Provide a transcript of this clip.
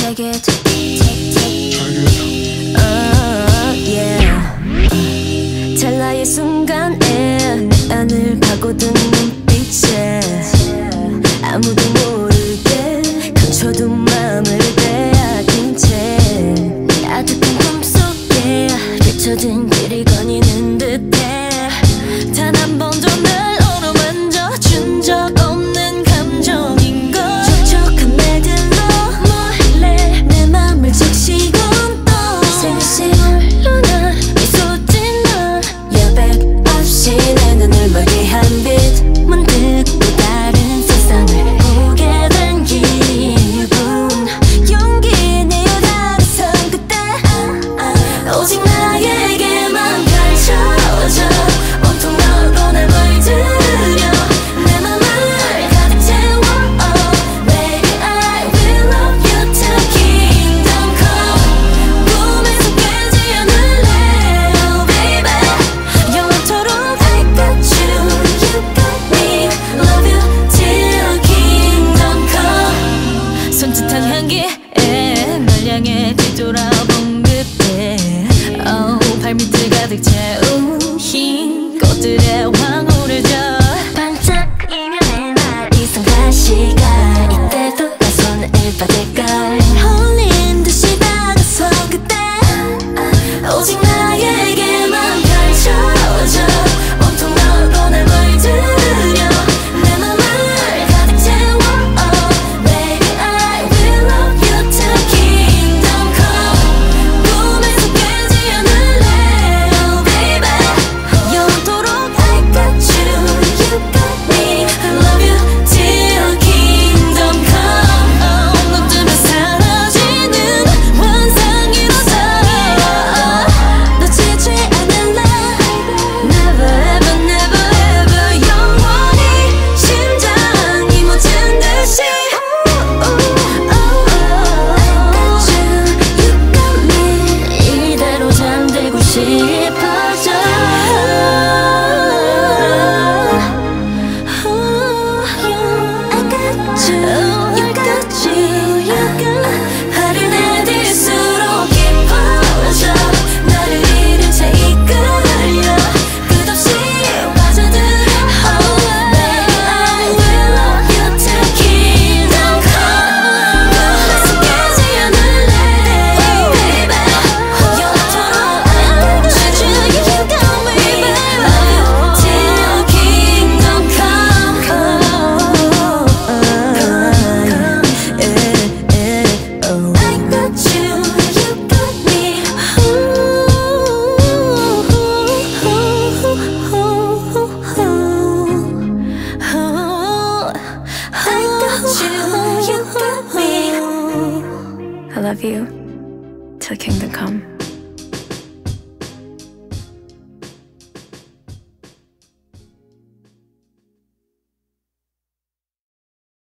Take it, yeah. 찰나의 순간에 내 안을 파고든 눈빛에 아무도 모르게 감춰둔 맘을 빼앗긴 채 아득한 꿈속에 비춰진 길이 거니는 듯해. 단 한 번도 날 어루만져 적 없는 감정인걸. 촉촉한 말들로 몰래 내 맘을 적시곤 또 생시물로 난 미소 짓는 여백 없이 내 눈을 멀게 한 빛. 문득 또 다른 세상을 보게 된 기분. 용기 내어 다가선 그때 오직 나에게만 펼쳐져 온통 너로 날 물들여 내 맘을 가득 채워. Oh baby I will love you till kingdom come. 꿈에서 깨지 않을래 oh baby 영원토록 I got you, you got me. Love you till kingdom come. 손짓한 향기에 널 향해 뒤돌아본 그때 발밑을 가득 채운 흰 꽃들의 황홀을 져 반짝이며 내 날 이상한 시간. 이때도 내 손을 받을걸. 홀린 듯이 다가선 그때 오직 나에게만 펼쳐져 온통 너로 날 물들여 내 맘을 가득 채워. Oh baby I will love you till kingdom come. 꿈에서 깨지 않을래 oh baby 영원토록 I got you, you got me. I love you till kingdom come. 눈 뜨면 사라지는 환상이로서 놓치지 않을래 Never ever never ever 영원히 심장이 멎은 듯이 I got you, you got me. 이대로 잠들고 싶어져. I got you, you got you, you got. 하루 내딜수록 깊어져 나를 잃은 채 이끌려 끝없이 빠져들어. Oh baby I will love you till kingdom come. 꿈에서 깨지 않을래 oh baby 영원토록 I got you, you got me. Love you till kingdom come. I got you, you got me. I got you, you got me. I love you till kingdom come.